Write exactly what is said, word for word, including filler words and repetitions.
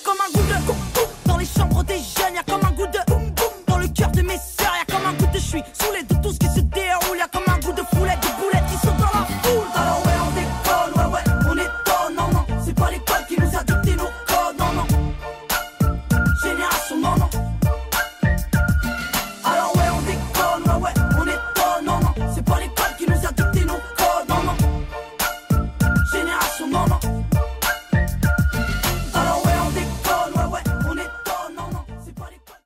comme un goût de coucou dans les chambres des jeunes, y'a comme un goût de